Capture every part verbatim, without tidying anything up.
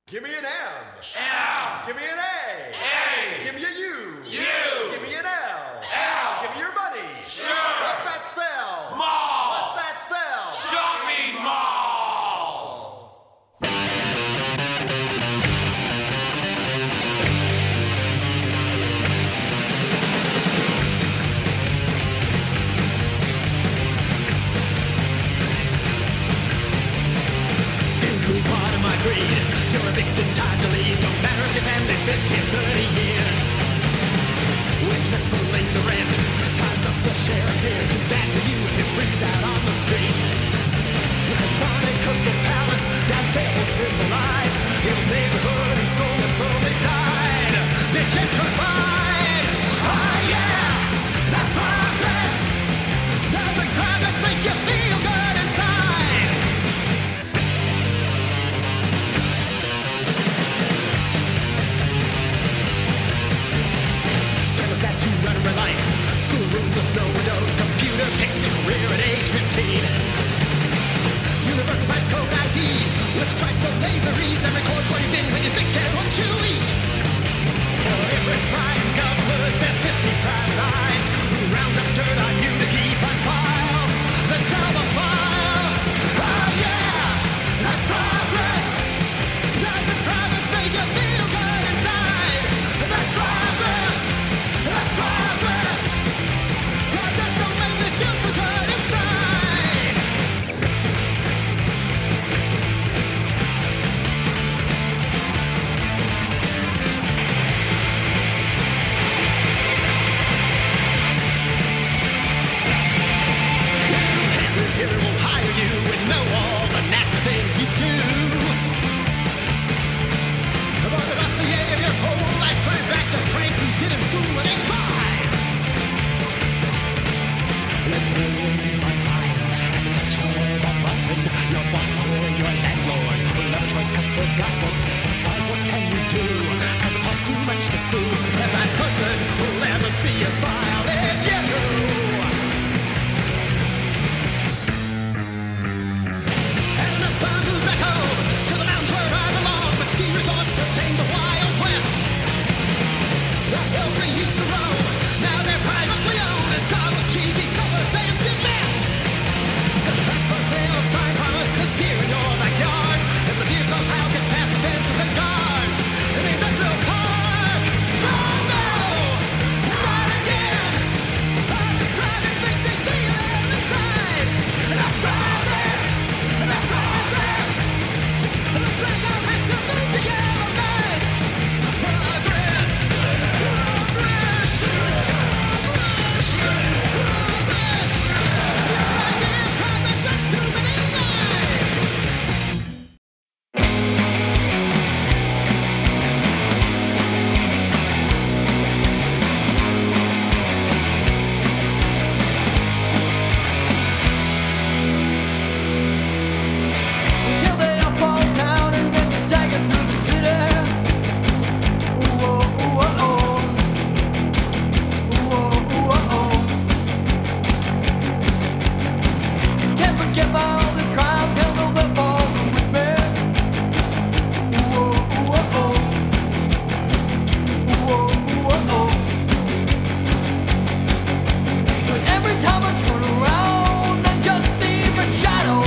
Give me an M. M. Give me an A. A. Give me a U. U. Give me an L. L. Give me your money. Sure. What's that spell? Mall. What's that spell? Shopping mall. Part of my creed. You're evicted, time to leave. No matter if your family's lived here thirty years. We're tripling the rent. Time's up, the sheriff's here. Too bad for you if you freeze out on the street. The Sonic Cookie Palace downstairs will symbolize your neighborhood whose soul has slowly died. They're gentrified. Oh yeah, that's progress. Doesn't progress make you feel good inside? Running red lights, schoolrooms with no windows, computer picks your career at age fifteen. Universal price code I Ds, lip stripe the laser reads and records where you've been when you're sick and what you eat. For every spy in government, there's fifty private eyes who round up dirt on you to keep on file. Let's have a file. Oh yeah, that's progress. Doesn't progress make you feel good inside? That's progress. That's progress. Progress don't make me feel so good inside. You can't live here, it won't hire you and know all the nasty things you do. But the rest of you, your whole life turned back to pranks you did in school at age five. Let's millions on fire at the touch of a button. Your boss or your landlord will have a choice cuts of gossip. Besides, what can you do? Cause it costs too much to sue. The last person who'll ever see your file is you. And if I move back home to the mountains where I belong, but ski resorts have tamed the Wild West. The hills we used to roam, now they're privately owned and starred with cheesy summer dance cement. The transfer sale sign promises deer in your backyard. If the deer somehow get past the fences and guards in the industrial park. Oh no, not again. All this progress makes me feel ill inside. That's progress, that's progress. Looks like I'll have to move to Yellowknife. Progress, progress, progress, progress. I give progress runs too many lives. Until they all fall down and then you stagger through the city. Ooh, oh, ooh, oh, oh. Ooh, oh, ooh, oh, oh. Can't forget all these crimes, hell no, they're falling with me. Ooh, oh, ooh, oh, oh. Ooh, oh, ooh, oh, oh. But every time I turn around, I just see my shadow.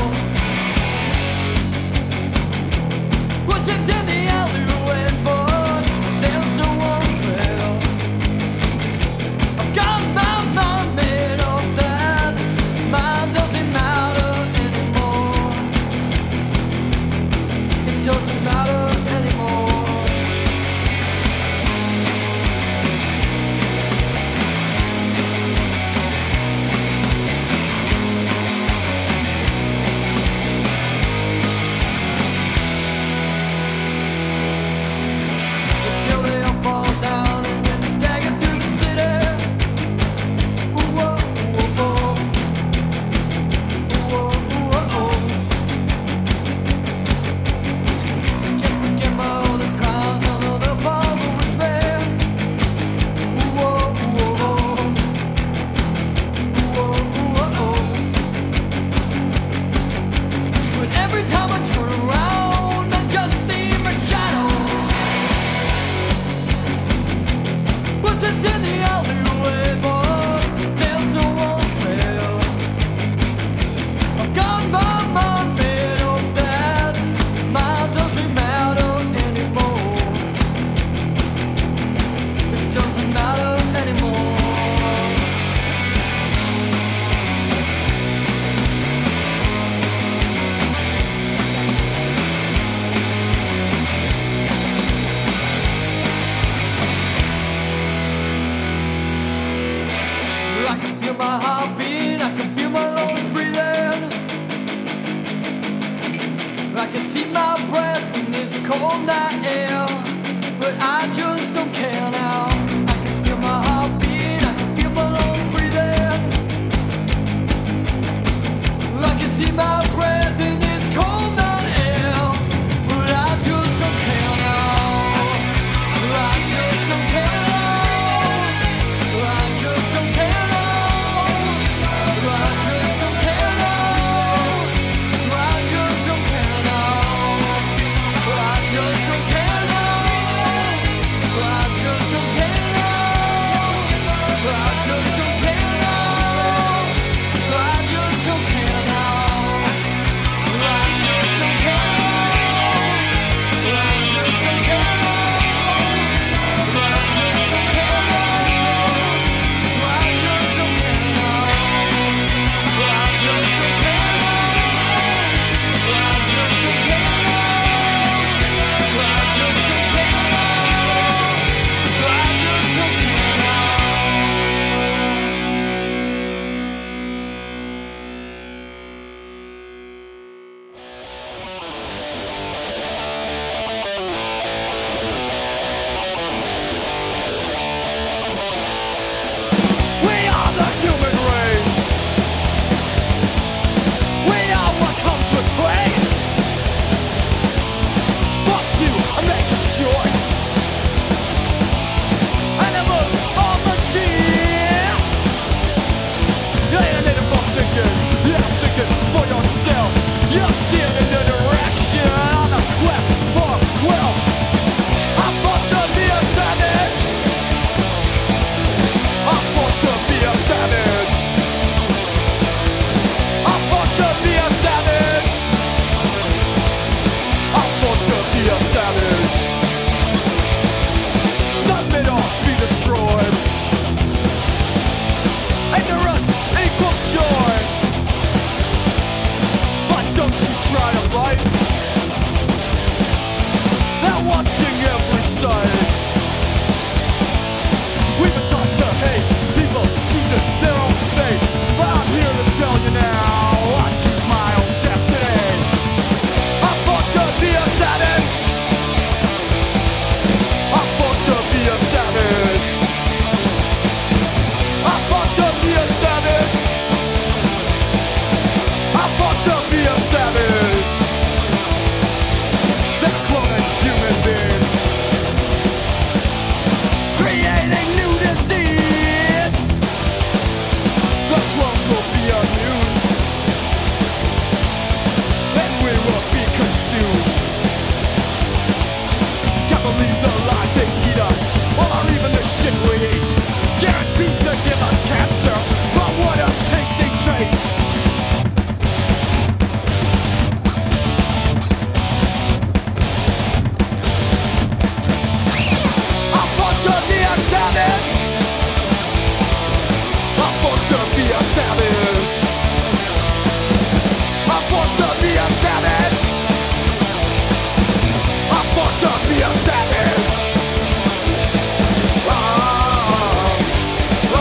Footsteps in the alleyways, but there's no one there. I've got my mind made up that mine doesn't matter anymore. It doesn't matter anymore. Until they all fall down and then they stagger through the city. Ooh, oh, ooh, oh. Ooh, oh, ooh, oh. Can't see my breath in this cold night air, but I just don't care now. I can feel my heart beat, I can feel my lungs breathing. I can see my breath in this cold night air, but I just don't care now. I just don't care now. I just don't care now. I just don't care now. I just don't care now. I just don't care now. I just don't care now. I just don't care now. I just don't care now. I just don't care now. I just don't care now. We are the human race. We are what comes between. Forced to make a choice. Animal or machine. Yeah, you need to stop thinking. Yeah, thinking for yourself. You're steering in the direction on a quest for wealth. I'm forced to be a savage. I'm forced to be a savage. I'm forced to be a savage. I'm forced to be a savage. Submit or be destroyed. Ignorance equals joy. But don't you try to fight. They're watching every side. We've been taught to hate people choosing their own fate, but I'm here to tell you now, I choose my own destiny. I'm forced to be a savage. I'm forced to be a savage. I'm forced to be a savage. I'm forced to be a savage. They're cloning human beings, creating new disease. The clones will be immune, and we will be consumed. Can't believe the lies they feed us, or even the shit we eat. Guaranteed to give us cancer, but what a tasty treat. I'm forced to be a savage. I'm forced to be a savage. I'm forced to be a savage. I'm forced to be a savage. Ah, ah,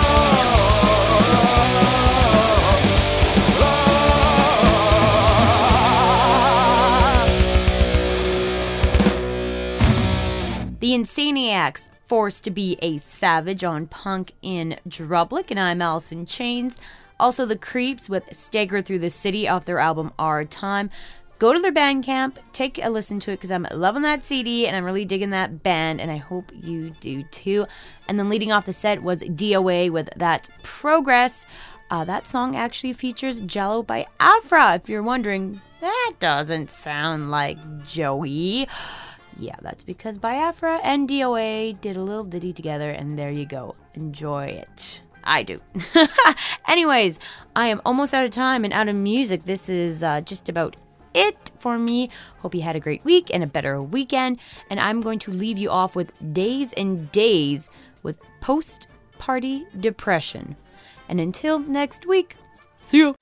ah. The Insaniacs, Forced to Be a Savage on Punk in Drublic, and I'm Allison Chains. Also, The Creeps with Stagger Through the City off their album Our Time. Go to their Bandcamp, take a listen to it because I'm loving that C D and I'm really digging that band, and I hope you do too. And then leading off the set was D O A with That's Progress. Uh, that song actually features Jello by Afra. If you're wondering, that doesn't sound like Joey. Yeah, that's because Biafra and D O A did a little ditty together, and there you go. Enjoy it. I do. Anyways, I am almost out of time and out of music. This is uh, just about it for me. Hope you had a great week and a better weekend. And I'm going to leave you off with Days and Days with Post-Party Depression. And until next week, see you.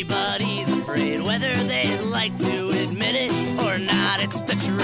everybody's afraid, whether they like to admit it or not, it's the truth.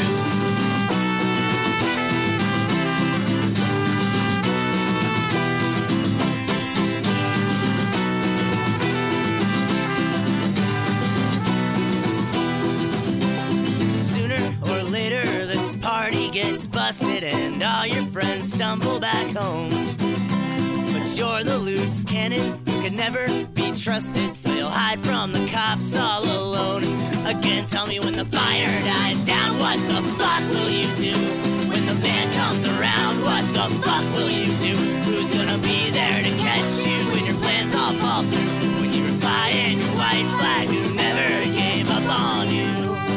Sooner or later, this party gets busted and all your friends stumble back home. But you're the loose cannon, you can never be trusted, so you'll hide from the cops all alone. Again, tell me when the fire dies down, what the fuck will you do? When the band comes around, what the fuck will you do? Who's gonna be there to catch you when your plans all fall through? When you were flying your white flag, who never gave up on you?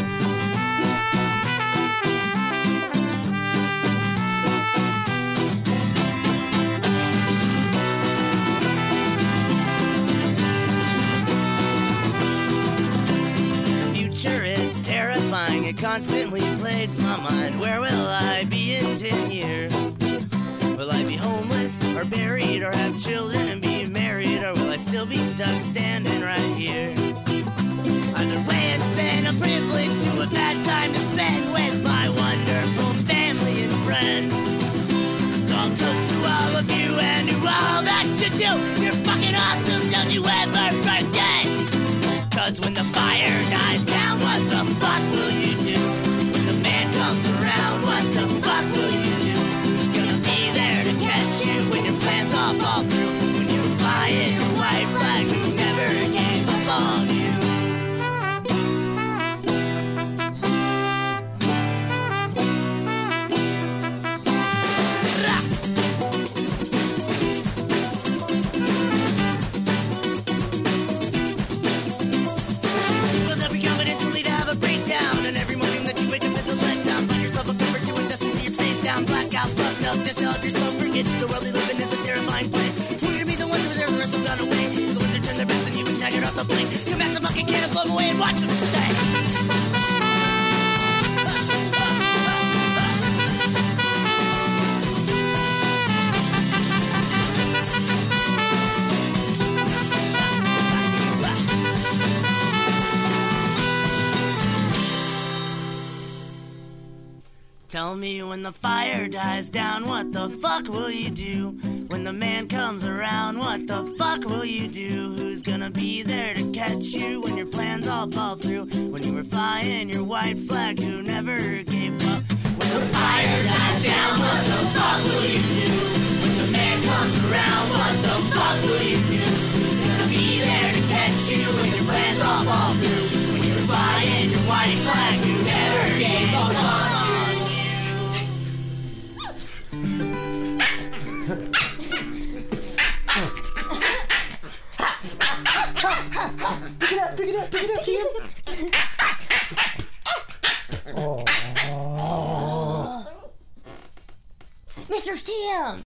Is terrifying, it constantly plagues my mind. Where will I be in ten years? Will I be homeless or buried or have children and be married, or will I still be stuck standing right here? Either way, it's been a privilege to have had time to spend with my wonderful family and friends. So I'll toast to all of you and to all that you do. You're fucking awesome, don't you ever forget. Cause when the fire dies down, what the fuck will you do? When the man comes around, what the fuck will you do? Who's gonna be there to catch you when your plans all fall through? When you were flying your white flag, who never gave up on you? Just to help yourself forget the world you live in is a terrifying place. We're gonna be the ones who reserve the rest have gone away. The ones who turn their backs and you've been staggered off the plane. Come back the fucking can and blow them away and watch them stay. Tell me when the fire dies down, what the fuck will you do? When the man comes around, what the fuck will you do? Who's gonna be there to catch you when your plans all fall through? When you were flying your white flag, who never gave up? When the fire dies down, what the fuck will you do? When the man comes around, what the fuck will you do? Who's gonna be there to catch you when your plans all fall through? When you were flying your white flag, who never gave up on you? Pick it up, pick it up, pick it up, Tim. Oh. Mister Tim!